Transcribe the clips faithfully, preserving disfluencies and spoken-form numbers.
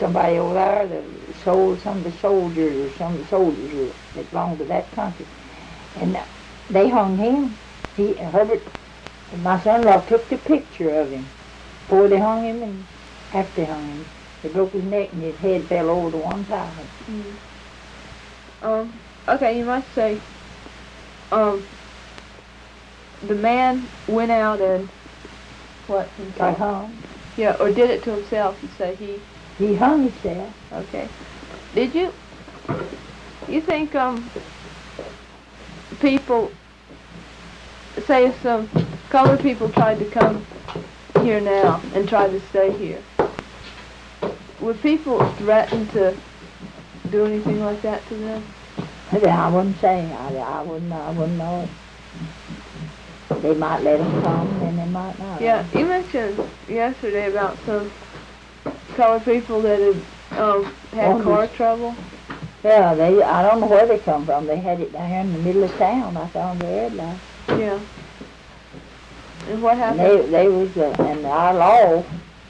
somebody over there that sold some of the soldiers or some of the soldiers that belonged to that country. And they hung him. He, Herbert, my son-in-law took the picture of him before they hung him and after they hung him. They broke his neck and his head fell over to one side. Mm. Um, okay, you might say, um, the man went out and, what? Got hung. Yeah, or did it to himself, you say he... He hung himself. Okay. Did you, you think, um, people, say if some colored people tried to come here now and tried to stay here, would people threaten to do anything like that to them? I wouldn't say. I, I wouldn't. I wouldn't know. They might let them come, and they might not. Yeah, you mentioned yesterday about some colored people that had um, had Oh, car yes. trouble. Yeah, they. I don't know where they come from. They had it down here in the middle of town. I found the red light. Yeah. And what And happened? they, they was, uh, and our law.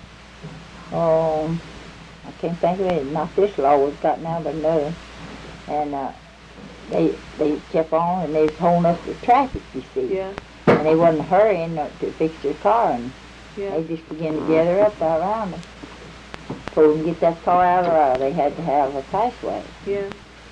Um, I can't think of it. Not this law was gotten out, but another. And uh, they they kept on, and they was holding up the traffic. You see. Yeah. And they wasn't hurrying to fix their car, and Yeah. they just began to gather up around them. Told them to get that car out, or they had to have a passway. Yeah.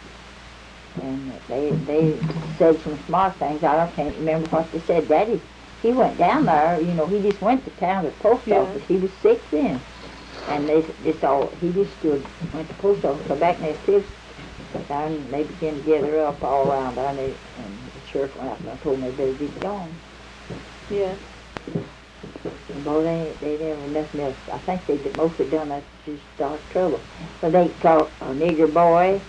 And they they said some smart things. I don't can't remember what they said. Daddy, he went down there. You know, he just went to town to the post Yeah. office. He was sick then, and they just all he just stood went to the post office, come back, and they still down. And they began to gather up all around there, and, they, and the sheriff went out and told them they better get gone. Yeah. And boy, they, they never nothing else. I think they did mostly done that to start trouble. But they caught a nigger boy,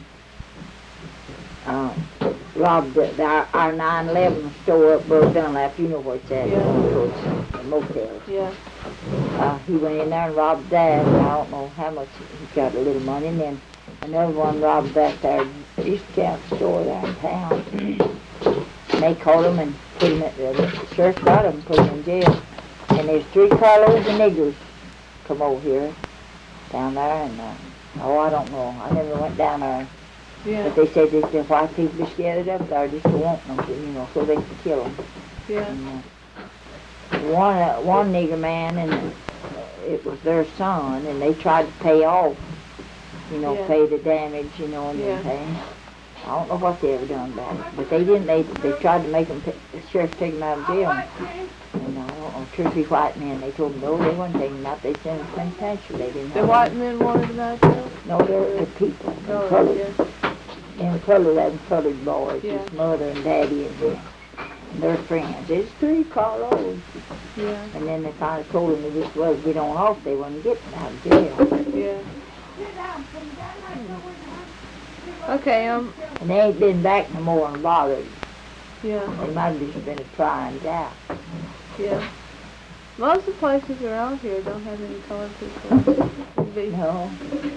uh, robbed the, the, our, our nine eleven store up Bud Dunlap. You know where it's at, Yeah. towards the motels. Yeah. Uh, he went in there and robbed that. And I don't know how much he got a little money. And then another one robbed that there discount store there in town. And they caught him and put him at the sheriff got him and put him in jail. And there's three carloads of niggers come over here, down there, and uh, oh, I don't know. I never went down there. Yeah. But they said that the white people just gathered up there just to want them, to, you know, so they could kill them. Yeah. And, uh, one uh, one nigger man, and uh, it was their son, and they tried to pay off, you know, Yeah. pay the damage, you know, and Yeah. everything. I don't know what they ever done about it, but they didn't. They they tried to make them. T- the sheriff take them out of jail. And I don't know, two or three white men. They told them no, they weren't taking them out. They sent them to penitentiary. They didn't. The have white them. men wanted them out there? No, they're the people. The Oh, colored, yeah. and colored and colored boys. Yeah. His mother and daddy and them. And their friends. There's three carloads. Yeah. And then they finally told them they just well get on off. They wouldn't get out of jail. Yeah. Okay, um, And they ain't been back no more and bothered. yeah, They might have just been trying it out. yeah. Most of the places around here don't have any colored people. It'd be, No.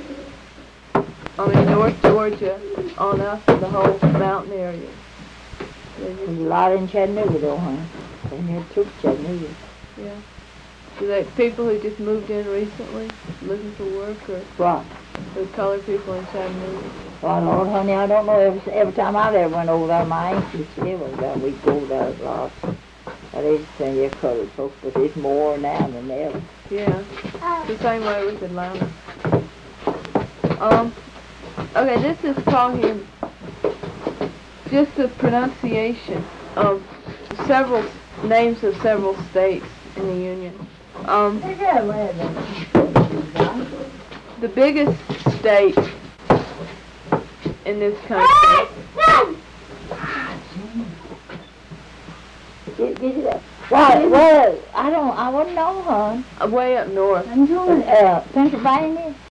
I mean, North Georgia, on up to the whole mountain area. They There's just, a lot in Chattanooga though, huh? They near took Chattanooga. yeah. Do they, people who just moved in recently, looking for work, or What? the colored people in Chattanooga? Well, Lord, honey, I don't know. Every, every time I've ever went over there, my aunt used to live over there. We'd go there a lot. But they just say they're colored folks, but there's more now than ever. Yeah, it's the same way with Atlanta. Um, okay, this is talking just the pronunciation of several names of several states in the Union. Um, the biggest state in this country. Get, get it up. Well, well, I don't, I wouldn't know, hon. Uh, way up north. Uh, Pennsylvania?